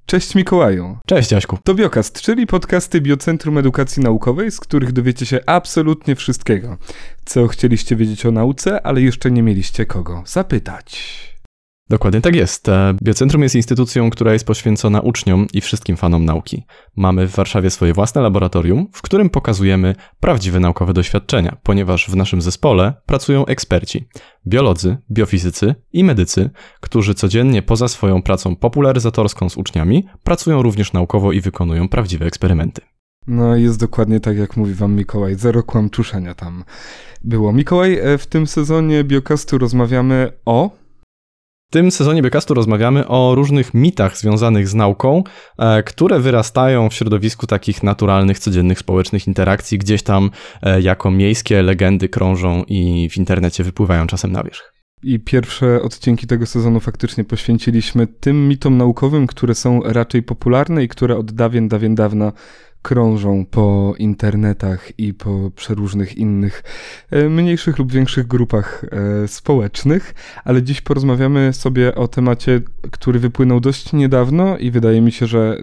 Cześć Mikołaju. Cześć Jaśku. To Biokast, czyli podcasty Biocentrum Edukacji Naukowej, z których dowiecie się absolutnie wszystkiego, co chcieliście wiedzieć o nauce, ale jeszcze nie mieliście kogo zapytać. Dokładnie tak jest. Biocentrum jest instytucją, która jest poświęcona uczniom i wszystkim fanom nauki. Mamy w Warszawie swoje własne laboratorium, w którym pokazujemy prawdziwe naukowe doświadczenia, ponieważ w naszym zespole pracują eksperci, biolodzy, biofizycy i medycy, którzy codziennie poza swoją pracą popularyzatorską z uczniami, pracują również naukowo i wykonują prawdziwe eksperymenty. No jest dokładnie tak, jak mówi wam Mikołaj, zero kłamczuszenia tam było. Mikołaj, w tym sezonie Biocastu rozmawiamy o... W tym sezonie Biocastu rozmawiamy o różnych mitach związanych z nauką, które wyrastają w środowisku takich naturalnych, codziennych, społecznych interakcji, gdzieś tam jako miejskie legendy krążą i w internecie wypływają czasem na wierzch. I pierwsze odcinki tego sezonu faktycznie poświęciliśmy tym mitom naukowym, które są raczej popularne i które od dawien dawna krążą po internetach i po przeróżnych innych mniejszych lub większych grupach społecznych, ale dziś porozmawiamy sobie o temacie, który wypłynął dość niedawno i wydaje mi się, że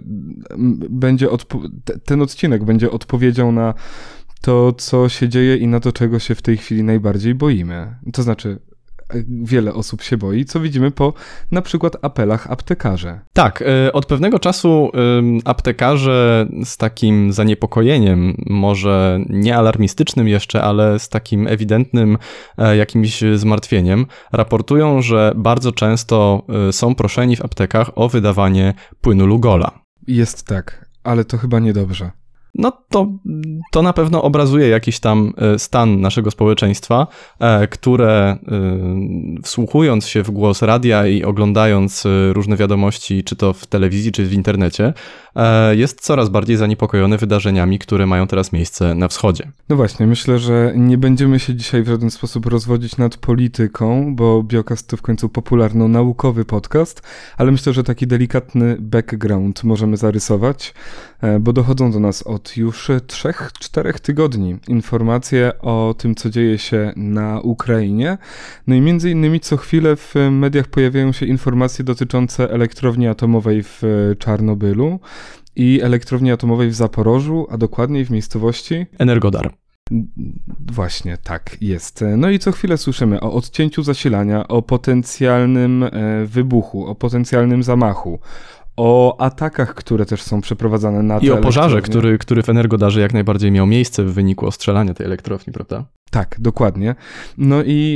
ten odcinek będzie odpowiedzią na to, co się dzieje i na to, czego się w tej chwili najbardziej boimy. To znaczy... Wiele osób się boi, co widzimy po na przykład apelach aptekarzy. Tak, od pewnego czasu aptekarze z takim zaniepokojeniem, może nie alarmistycznym jeszcze, ale z takim ewidentnym jakimś zmartwieniem, raportują, że bardzo często są proszeni w aptekach o wydawanie płynu Lugola. Jest tak, ale to chyba niedobrze. No to na pewno obrazuje jakiś tam stan naszego społeczeństwa, które wsłuchując się w głos radia i oglądając różne wiadomości, czy to w telewizji, czy w internecie, jest coraz bardziej zaniepokojone wydarzeniami, które mają teraz miejsce na wschodzie. No właśnie, myślę, że nie będziemy się dzisiaj w żaden sposób rozwodzić nad polityką, bo Biokast to w końcu popularno-naukowy podcast, ale myślę, że taki delikatny background możemy zarysować, bo dochodzą do nas od już 3-4 tygodni informacje o tym, co dzieje się na Ukrainie. No i między innymi co chwilę w mediach pojawiają się informacje dotyczące elektrowni atomowej w Czarnobylu i elektrowni atomowej w Zaporożu, a dokładniej w miejscowości... Energodar. Właśnie, tak jest. No i co chwilę słyszymy o odcięciu zasilania, o potencjalnym wybuchu, o potencjalnym zamachu, o atakach, które też są przeprowadzane na te I o pożarze, który w Energodarze jak najbardziej miał miejsce w wyniku ostrzelania tej elektrowni, prawda? Tak, dokładnie. No i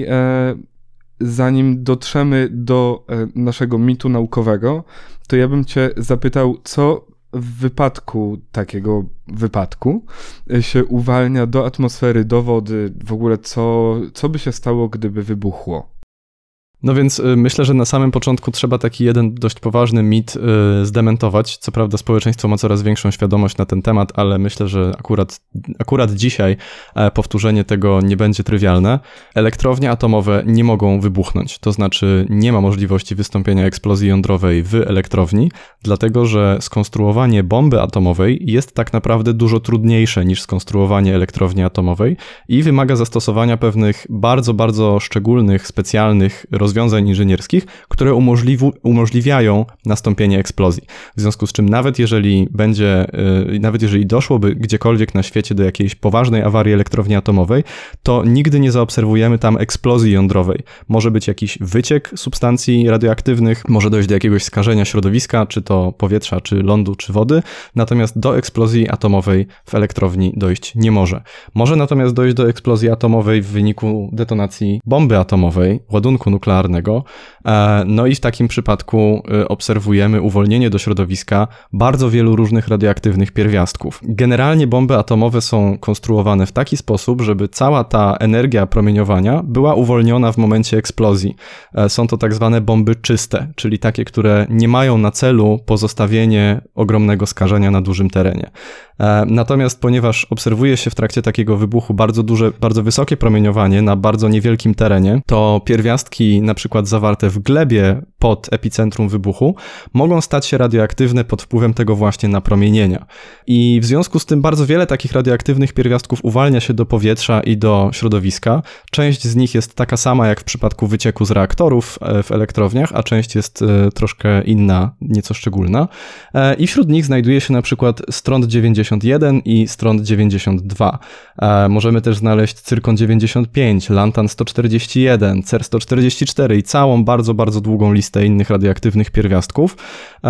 zanim dotrzemy do naszego mitu naukowego, to ja bym cię zapytał, co w wypadku takiego wypadku się uwalnia do atmosfery, do wody, w ogóle co by się stało, gdyby wybuchło? No więc myślę, że na samym początku trzeba taki jeden dość poważny mit zdementować. Co prawda społeczeństwo ma coraz większą świadomość na ten temat, ale myślę, że akurat dzisiaj powtórzenie tego nie będzie trywialne. Elektrownie atomowe nie mogą wybuchnąć, to znaczy nie ma możliwości wystąpienia eksplozji jądrowej w elektrowni, dlatego że skonstruowanie bomby atomowej jest tak naprawdę dużo trudniejsze niż skonstruowanie elektrowni atomowej i wymaga zastosowania pewnych bardzo, bardzo szczególnych, specjalnych rozwiązań inżynierskich, które umożliwiają nastąpienie eksplozji. W związku z czym nawet jeżeli doszłoby gdziekolwiek na świecie do jakiejś poważnej awarii elektrowni atomowej, to nigdy nie zaobserwujemy tam eksplozji jądrowej. Może być jakiś wyciek substancji radioaktywnych, może dojść do jakiegoś skażenia środowiska, czy to powietrza, czy lądu, czy wody, natomiast do eksplozji atomowej w elektrowni dojść nie może. Może natomiast dojść do eksplozji atomowej w wyniku detonacji bomby atomowej, ładunku nuklearnego, no i w takim przypadku obserwujemy uwolnienie do środowiska bardzo wielu różnych radioaktywnych pierwiastków. Generalnie bomby atomowe są konstruowane w taki sposób, żeby cała ta energia promieniowania była uwolniona w momencie eksplozji. Są to tak zwane bomby czyste, czyli takie, które nie mają na celu pozostawienie ogromnego skażenia na dużym terenie. Natomiast ponieważ obserwuje się w trakcie takiego wybuchu bardzo wysokie promieniowanie na bardzo niewielkim terenie, to pierwiastki na przykład zawarte w glebie pod epicentrum wybuchu, mogą stać się radioaktywne pod wpływem tego właśnie napromienienia. I w związku z tym bardzo wiele takich radioaktywnych pierwiastków uwalnia się do powietrza i do środowiska. Część z nich jest taka sama jak w przypadku wycieku z reaktorów w elektrowniach, a część jest troszkę inna, nieco szczególna. I wśród nich znajduje się na przykład stronc-91 i stronc-92. Możemy też znaleźć cyrkon-95, lantan-141, cer-144 i całą bardzo, bardzo długą listę innych radioaktywnych pierwiastków.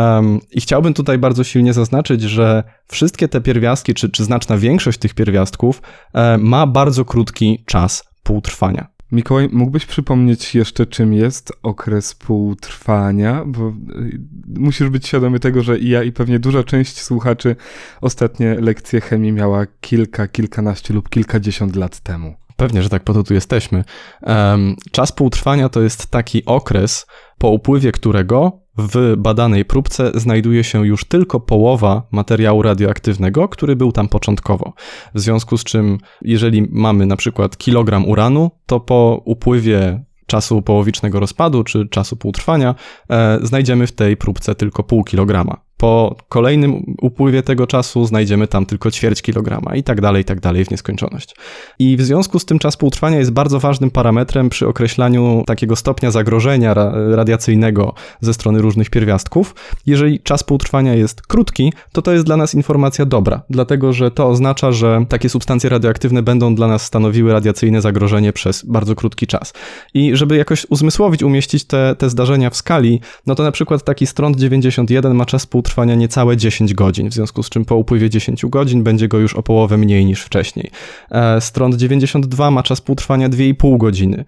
I chciałbym tutaj bardzo silnie zaznaczyć, że wszystkie te pierwiastki, czy znaczna większość tych pierwiastków ma bardzo krótki czas półtrwania. Mikołaj, mógłbyś przypomnieć jeszcze, czym jest okres półtrwania? Bo musisz być świadomy tego, że i ja, i pewnie duża część słuchaczy ostatnie lekcje chemii miała kilkanaście lub kilkadziesiąt lat temu. Pewnie, że tak po to tu jesteśmy. Czas półtrwania to jest taki okres, po upływie którego w badanej próbce znajduje się już tylko połowa materiału radioaktywnego, który był tam początkowo. W związku z czym, jeżeli mamy na przykład kilogram uranu, to po upływie czasu połowicznego rozpadu, czy czasu półtrwania, znajdziemy w tej próbce tylko pół kilograma. Po kolejnym upływie tego czasu znajdziemy tam tylko ćwierć kilograma i tak dalej w nieskończoność. I w związku z tym czas półtrwania jest bardzo ważnym parametrem przy określaniu takiego stopnia zagrożenia radiacyjnego ze strony różnych pierwiastków. Jeżeli czas półtrwania jest krótki, to jest dla nas informacja dobra, dlatego że to oznacza, że takie substancje radioaktywne będą dla nas stanowiły radiacyjne zagrożenie przez bardzo krótki czas. I żeby jakoś uzmysłowić, umieścić te zdarzenia w skali, no to na przykład taki stronc-91 ma czas półtrwania niecałe 10 godzin, w związku z czym po upływie 10 godzin będzie go już o połowę mniej niż wcześniej. Stronc-92 ma czas półtrwania 2,5 godziny.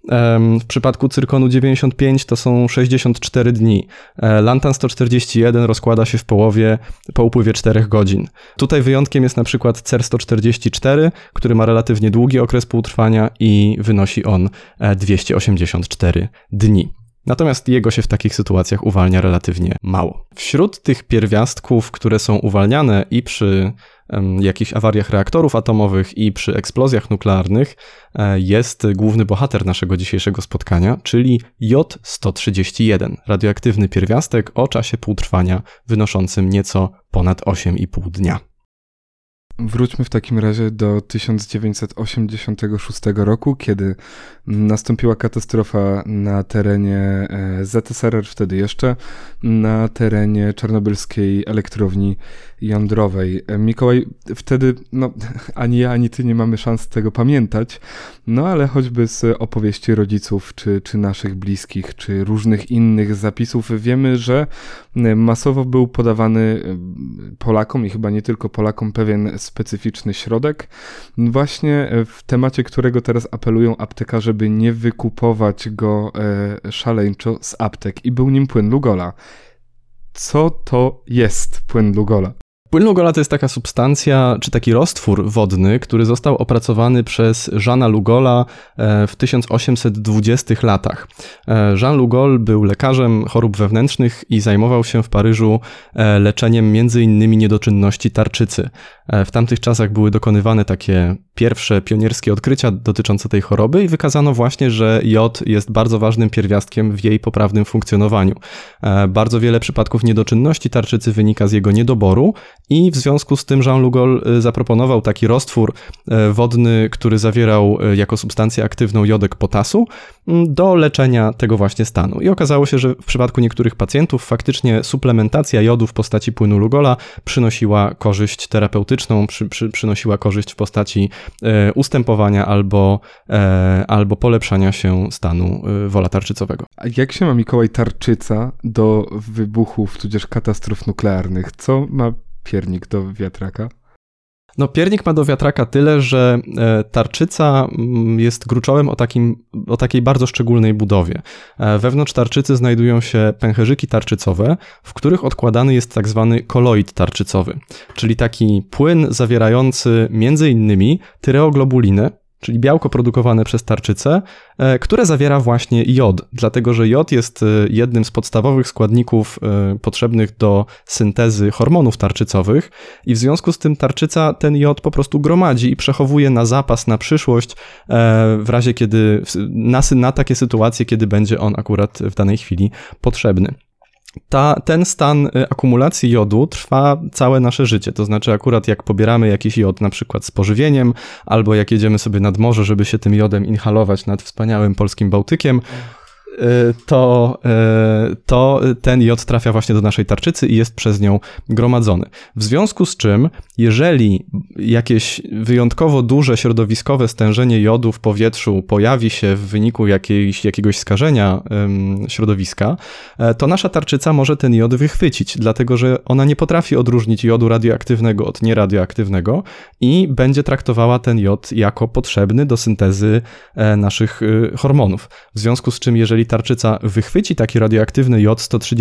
W przypadku cyrkonu 95 to są 64 dni. Lantan 141 rozkłada się po upływie 4 godzin. Tutaj wyjątkiem jest na przykład cer 144, który ma relatywnie długi okres półtrwania i wynosi on 284 dni. Natomiast jego się w takich sytuacjach uwalnia relatywnie mało. Wśród tych pierwiastków, które są uwalniane i przy jakichś awariach reaktorów atomowych i przy eksplozjach nuklearnych jest główny bohater naszego dzisiejszego spotkania, czyli J-131, radioaktywny pierwiastek o czasie półtrwania wynoszącym nieco ponad 8,5 dnia. Wróćmy w takim razie do 1986 roku, kiedy nastąpiła katastrofa na terenie ZSRR, wtedy jeszcze, na terenie czarnobylskiej elektrowni jądrowej. Mikołaj, wtedy ani ja, ani ty nie mamy szans tego pamiętać, ale choćby z opowieści rodziców, czy naszych bliskich, czy różnych innych zapisów wiemy, że masowo był podawany Polakom i chyba nie tylko Polakom pewien specyficzny środek, właśnie w temacie którego teraz apelują aptekarze, by nie wykupować go szaleńczo z aptek, i był nim płyn Lugola. Co to jest płyn Lugola? Płyn Lugola to jest taka substancja, czy taki roztwór wodny, który został opracowany przez Jeana Lugola w 1820 latach. Jean Lugol był lekarzem chorób wewnętrznych i zajmował się w Paryżu leczeniem m.in. niedoczynności tarczycy. W tamtych czasach były dokonywane takie pierwsze pionierskie odkrycia dotyczące tej choroby i wykazano właśnie, że jod jest bardzo ważnym pierwiastkiem w jej poprawnym funkcjonowaniu. Bardzo wiele przypadków niedoczynności tarczycy wynika z jego niedoboru i w związku z tym Jean Lugol zaproponował taki roztwór wodny, który zawierał jako substancję aktywną jodek potasu do leczenia tego właśnie stanu. I okazało się, że w przypadku niektórych pacjentów faktycznie suplementacja jodu w postaci płynu Lugola przynosiła korzyść terapeutyczną, przynosiła korzyść w postaci ustępowania albo polepszania się stanu wola tarczycowego. A jak się ma, Mikołaj, tarczyca do wybuchów tudzież katastrof nuklearnych? Co ma piernik do wiatraka? Piernik ma do wiatraka tyle, że tarczyca jest gruczołem o takiej bardzo szczególnej budowie. Wewnątrz tarczycy znajdują się pęcherzyki tarczycowe, w których odkładany jest tak zwany koloid tarczycowy, czyli taki płyn zawierający m.in. tyreoglobulinę, czyli białko produkowane przez tarczycę, które zawiera właśnie jod, dlatego że jod jest jednym z podstawowych składników potrzebnych do syntezy hormonów tarczycowych i w związku z tym tarczyca ten jod po prostu gromadzi i przechowuje na zapas, na przyszłość, w razie kiedy, na takie sytuacje, kiedy będzie on akurat w danej chwili potrzebny. Ten stan akumulacji jodu trwa całe nasze życie, to znaczy akurat jak pobieramy jakiś jod na przykład z pożywieniem, albo jak jedziemy sobie nad morze, żeby się tym jodem inhalować nad wspaniałym polskim Bałtykiem, to ten jod trafia właśnie do naszej tarczycy i jest przez nią gromadzony. W związku z czym, jeżeli jakieś wyjątkowo duże środowiskowe stężenie jodu w powietrzu pojawi się w wyniku jakiegoś skażenia środowiska, to nasza tarczyca może ten jod wychwycić, dlatego że ona nie potrafi odróżnić jodu radioaktywnego od nieradioaktywnego i będzie traktowała ten jod jako potrzebny do syntezy naszych hormonów. W związku z czym, jeżeli tarczyca wychwyci taki radioaktywny jod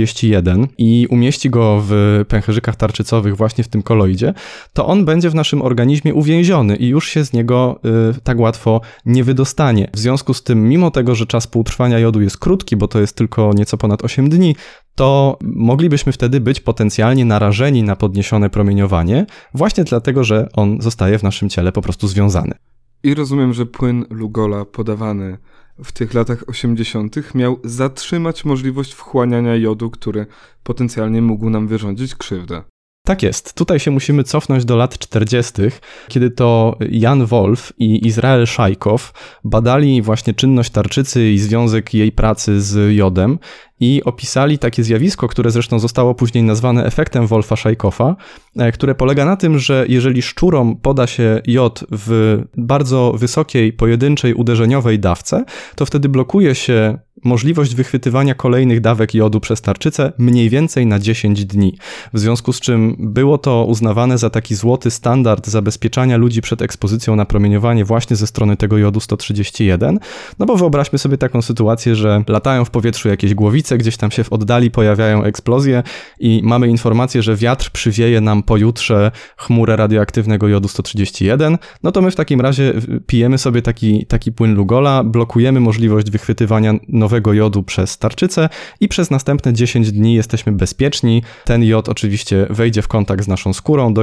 131 i umieści go w pęcherzykach tarczycowych właśnie w tym koloidzie, to on będzie w naszym organizmie uwięziony i już się z niego tak łatwo nie wydostanie. W związku z tym, mimo tego, że czas półtrwania jodu jest krótki, bo to jest tylko nieco ponad 8 dni, to moglibyśmy wtedy być potencjalnie narażeni na podniesione promieniowanie, właśnie dlatego, że on zostaje w naszym ciele po prostu związany. I rozumiem, że płyn Lugola podawany w tych latach 80. miał zatrzymać możliwość wchłaniania jodu, który potencjalnie mógł nam wyrządzić krzywdę. Tak jest. Tutaj się musimy cofnąć do lat 40., kiedy to Jan Wolf i Izrael Szajkow badali właśnie czynność tarczycy i związek jej pracy z jodem i opisali takie zjawisko, które zresztą zostało później nazwane efektem Wolfa-Szajkowa, które polega na tym, że jeżeli szczurom poda się jod w bardzo wysokiej, pojedynczej, uderzeniowej dawce, to wtedy blokuje się możliwość wychwytywania kolejnych dawek jodu przez tarczycę mniej więcej na 10 dni. W związku z czym było to uznawane za taki złoty standard zabezpieczania ludzi przed ekspozycją na promieniowanie właśnie ze strony tego jodu 131. No bo wyobraźmy sobie taką sytuację, że latają w powietrzu jakieś głowice, gdzieś tam się w oddali pojawiają eksplozje i mamy informację, że wiatr przywieje nam pojutrze chmurę radioaktywnego jodu 131, no to my w takim razie pijemy sobie taki płyn Lugola, blokujemy możliwość wychwytywania nowego jodu przez tarczycę i przez następne 10 dni jesteśmy bezpieczni. Ten jod oczywiście wejdzie w kontakt z naszą skórą,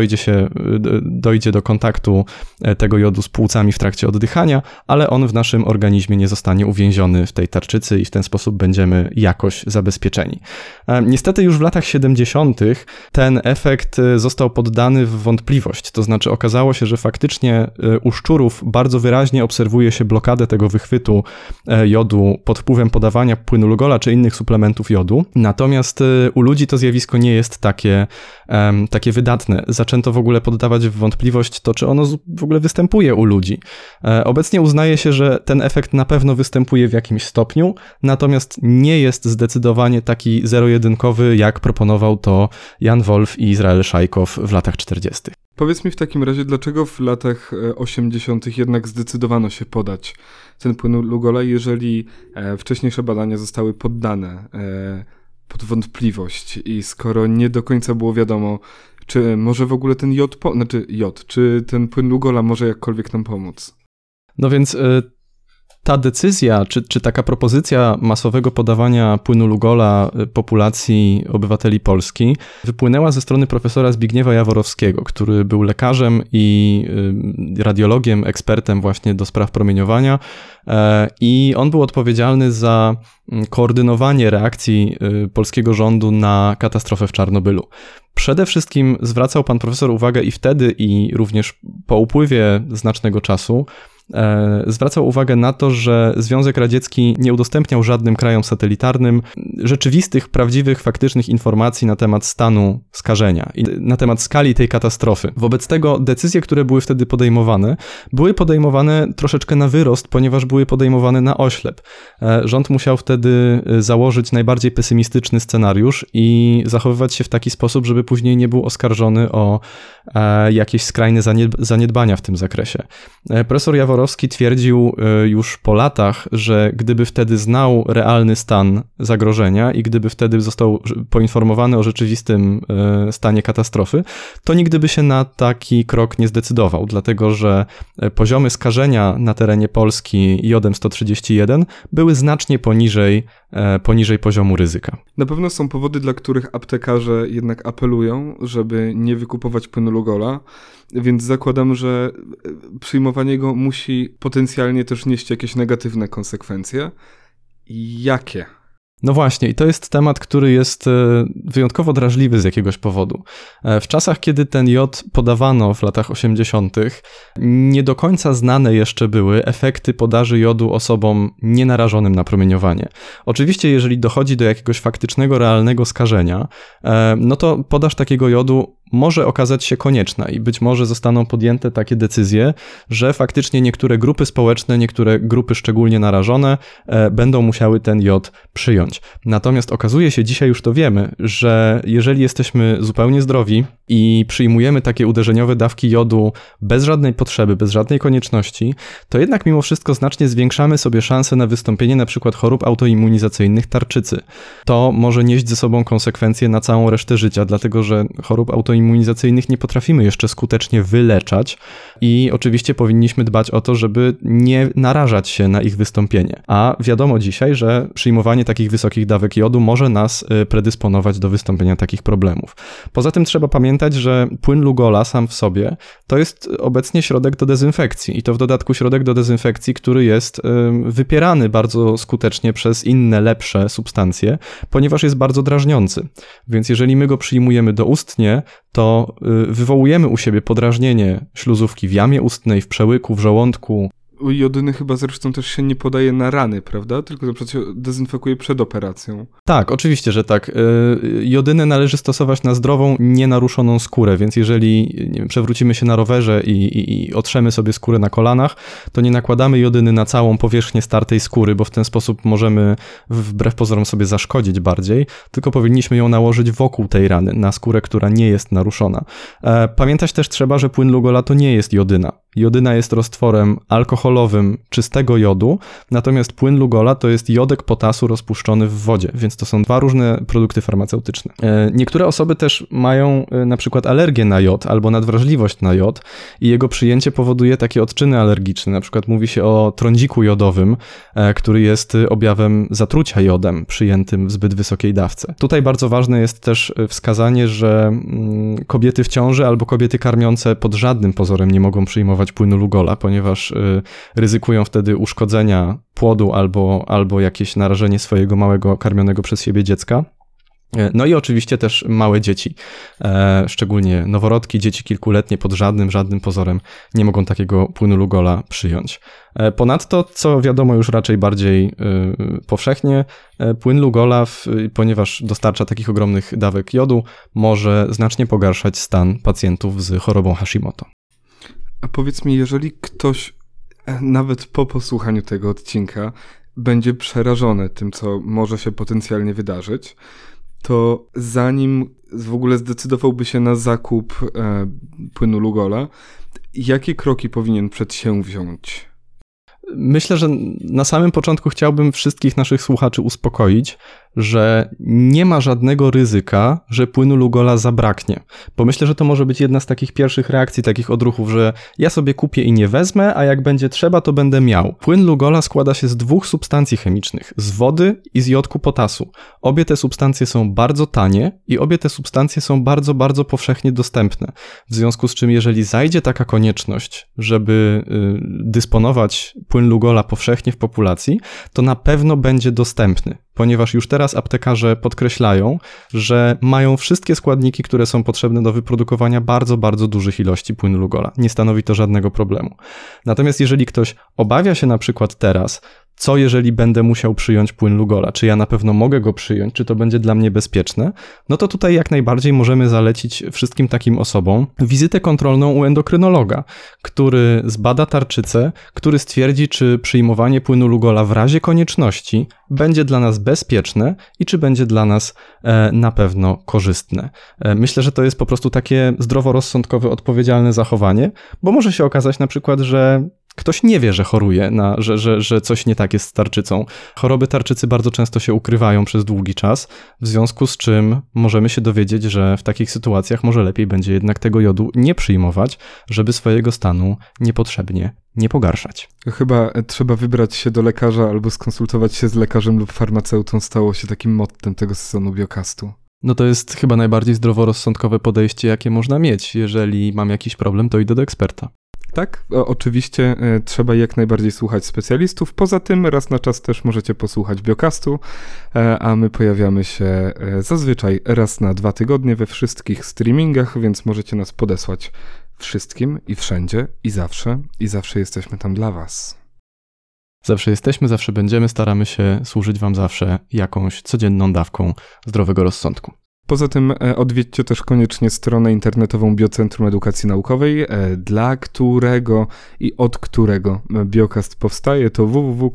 dojdzie do kontaktu tego jodu z płucami w trakcie oddychania, ale on w naszym organizmie nie zostanie uwięziony w tej tarczycy i w ten sposób będziemy jakoś zabezpieczeni. Niestety już w latach 70. ten efekt został poddany w wątpliwość, to znaczy okazało się, że faktycznie u szczurów bardzo wyraźnie obserwuje się blokadę tego wychwytu jodu pod wpływem podawania płynu Lugola czy innych suplementów jodu, natomiast u ludzi to zjawisko nie jest takie wydatne. Zaczęto w ogóle poddawać w wątpliwość to, czy ono w ogóle występuje u ludzi. Obecnie uznaje się, że ten efekt na pewno występuje w jakimś stopniu, natomiast nie jest zdecydowanie taki zero-jedynkowy, jak proponował to Jan Wolf i Izrael Szajkow w latach 40. Powiedz mi w takim razie, dlaczego w latach 80. jednak zdecydowano się podać ten płyn Lugola, jeżeli wcześniejsze badania zostały poddane pod wątpliwość i skoro nie do końca było wiadomo, czy może w ogóle ten czy ten płyn Lugola może jakkolwiek nam pomóc? No więc ta decyzja, czy taka propozycja masowego podawania płynu Lugola populacji obywateli Polski wypłynęła ze strony profesora Zbigniewa Jaworowskiego, który był lekarzem i radiologiem, ekspertem właśnie do spraw promieniowania i on był odpowiedzialny za koordynowanie reakcji polskiego rządu na katastrofę w Czarnobylu. Przede wszystkim zwracał pan profesor uwagę i wtedy, i również po upływie znacznego czasu, zwracał uwagę na to, że Związek Radziecki nie udostępniał żadnym krajom satelitarnym rzeczywistych, prawdziwych, faktycznych informacji na temat stanu skażenia i na temat skali tej katastrofy. Wobec tego decyzje, które były wtedy były podejmowane troszeczkę na wyrost, ponieważ były podejmowane na oślep. Rząd musiał wtedy założyć najbardziej pesymistyczny scenariusz i zachowywać się w taki sposób, żeby później nie był oskarżony o jakieś skrajne zaniedbania w tym zakresie. Profesor Jaworowski twierdził już po latach, że gdyby wtedy znał realny stan zagrożenia i gdyby wtedy został poinformowany o rzeczywistym stanie katastrofy, to nigdy by się na taki krok nie zdecydował, dlatego że poziomy skażenia na terenie Polski jodem 131 były znacznie poniżej poziomu ryzyka. Na pewno są powody, dla których aptekarze jednak apelują, żeby nie wykupować płynu Lugola, więc zakładam, że przyjmowanie go musi potencjalnie też nieść jakieś negatywne konsekwencje. Jakie? No właśnie, i to jest temat, który jest wyjątkowo drażliwy z jakiegoś powodu. W czasach, kiedy ten jod podawano w latach 80., nie do końca znane jeszcze były efekty podaży jodu osobom nienarażonym na promieniowanie. Oczywiście, jeżeli dochodzi do jakiegoś faktycznego, realnego skażenia, no to podaż takiego jodu może okazać się konieczna i być może zostaną podjęte takie decyzje, że faktycznie niektóre grupy społeczne, niektóre grupy szczególnie narażone będą musiały ten jod przyjąć. Natomiast okazuje się, dzisiaj już to wiemy, że jeżeli jesteśmy zupełnie zdrowi i przyjmujemy takie uderzeniowe dawki jodu bez żadnej potrzeby, bez żadnej konieczności, to jednak mimo wszystko znacznie zwiększamy sobie szanse na wystąpienie na przykład chorób autoimmunizacyjnych tarczycy. To może nieść ze sobą konsekwencje na całą resztę życia, dlatego że chorób autoimmunizacyjnych nie potrafimy jeszcze skutecznie wyleczać i oczywiście powinniśmy dbać o to, żeby nie narażać się na ich wystąpienie. A wiadomo dzisiaj, że przyjmowanie takich wysokich dawek jodu może nas predysponować do wystąpienia takich problemów. Poza tym trzeba pamiętać, że płyn Lugola sam w sobie to jest obecnie środek do dezynfekcji i to w dodatku środek do dezynfekcji, który jest wypierany bardzo skutecznie przez inne, lepsze substancje, ponieważ jest bardzo drażniący. Więc jeżeli my go przyjmujemy doustnie, to wywołujemy u siebie podrażnienie śluzówki w jamie ustnej, w przełyku, w żołądku. Jodyny chyba zresztą też się nie podaje na rany, prawda? Tylko na przykład się dezynfekuje przed operacją. Tak, oczywiście, że tak. Jodynę należy stosować na zdrową, nienaruszoną skórę, więc jeżeli nie wiem, przewrócimy się na rowerze i otrzemy sobie skórę na kolanach, to nie nakładamy jodyny na całą powierzchnię startej skóry, bo w ten sposób możemy wbrew pozorom sobie zaszkodzić bardziej, tylko powinniśmy ją nałożyć wokół tej rany, na skórę, która nie jest naruszona. Pamiętać też trzeba, że płyn Lugola to nie jest jodyna. Jodyna jest roztworem alkoholowym czystego jodu, natomiast płyn Lugola to jest jodek potasu rozpuszczony w wodzie, więc to są dwa różne produkty farmaceutyczne. Niektóre osoby też mają na przykład alergię na jod albo nadwrażliwość na jod i jego przyjęcie powoduje takie odczyny alergiczne. Na przykład mówi się o trądziku jodowym, który jest objawem zatrucia jodem przyjętym w zbyt wysokiej dawce. Tutaj bardzo ważne jest też wskazanie, że kobiety w ciąży albo kobiety karmiące pod żadnym pozorem nie mogą przyjmować płynu Lugola, ponieważ ryzykują wtedy uszkodzenia płodu albo jakieś narażenie swojego małego karmionego przez siebie dziecka. No i oczywiście też małe dzieci, szczególnie noworodki, dzieci kilkuletnie pod żadnym pozorem nie mogą takiego płynu Lugola przyjąć. Ponadto, co wiadomo już raczej bardziej powszechnie, płyn Lugola, ponieważ dostarcza takich ogromnych dawek jodu, może znacznie pogarszać stan pacjentów z chorobą Hashimoto. A powiedz mi, jeżeli ktoś nawet po posłuchaniu tego odcinka będzie przerażony tym, co może się potencjalnie wydarzyć, to zanim w ogóle zdecydowałby się na zakup płynu Lugola, jakie kroki powinien przedsięwziąć? Myślę, że na samym początku chciałbym wszystkich naszych słuchaczy uspokoić, że nie ma żadnego ryzyka, że płynu Lugola zabraknie. Bo myślę, że to może być jedna z takich pierwszych reakcji, takich odruchów, że ja sobie kupię i nie wezmę, a jak będzie trzeba, to będę miał. Płyn Lugola składa się z dwóch substancji chemicznych, z wody i z jodku potasu. Obie te substancje są bardzo tanie i obie te substancje są bardzo, bardzo powszechnie dostępne. W związku z czym, jeżeli zajdzie taka konieczność, żeby dysponować płyn Lugola powszechnie w populacji, to na pewno będzie dostępny, ponieważ już teraz aptekarze podkreślają, że mają wszystkie składniki, które są potrzebne do wyprodukowania bardzo, bardzo dużych ilości płynu Lugola. Nie stanowi to żadnego problemu. Natomiast jeżeli ktoś obawia się na przykład teraz co jeżeli będę musiał przyjąć płyn Lugola? Czy ja na pewno mogę go przyjąć? Czy to będzie dla mnie bezpieczne? No to tutaj jak najbardziej możemy zalecić wszystkim takim osobom wizytę kontrolną u endokrynologa, który zbada tarczycę, który stwierdzi, czy przyjmowanie płynu Lugola w razie konieczności będzie dla nas bezpieczne i czy będzie dla nas na pewno korzystne. Myślę, że to jest po prostu takie zdroworozsądkowe, odpowiedzialne zachowanie, bo może się okazać na przykład, że ktoś nie wie, że choruje, że coś nie tak jest z tarczycą. Choroby tarczycy bardzo często się ukrywają przez długi czas, w związku z czym możemy się dowiedzieć, że w takich sytuacjach może lepiej będzie jednak tego jodu nie przyjmować, żeby swojego stanu niepotrzebnie nie pogarszać. Chyba trzeba wybrać się do lekarza albo skonsultować się z lekarzem lub farmaceutą, stało się takim mottem tego sezonu Biocastu. No to jest chyba najbardziej zdroworozsądkowe podejście, jakie można mieć. Jeżeli mam jakiś problem, to idę do eksperta. Tak, oczywiście trzeba jak najbardziej słuchać specjalistów. Poza tym raz na czas też możecie posłuchać Biocastu, a my pojawiamy się zazwyczaj raz na 2 tygodnie we wszystkich streamingach, więc możecie nas podesłać wszystkim i wszędzie i zawsze jesteśmy tam dla was. Zawsze jesteśmy, zawsze będziemy, staramy się służyć wam zawsze jakąś codzienną dawką zdrowego rozsądku. Poza tym odwiedźcie też koniecznie stronę internetową Biocentrum Edukacji Naukowej, dla którego i od którego Biocast powstaje, to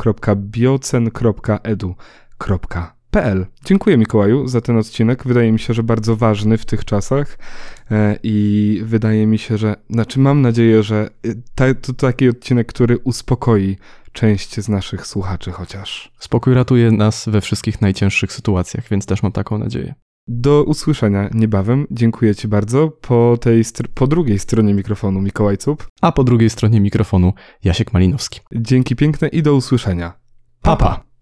www.biocen.edu.pl. Dziękuję Mikołaju za ten odcinek, wydaje mi się, że bardzo ważny w tych czasach i wydaje mi się, że, mam nadzieję, że to taki odcinek, który uspokoi część z naszych słuchaczy chociaż. Spokój ratuje nas we wszystkich najcięższych sytuacjach, więc też mam taką nadzieję. Do usłyszenia niebawem. Dziękuję ci bardzo. Po drugiej stronie mikrofonu Mikołaj Cup. A po drugiej stronie mikrofonu Jasiek Malinowski. Dzięki piękne i do usłyszenia. Pa, pa.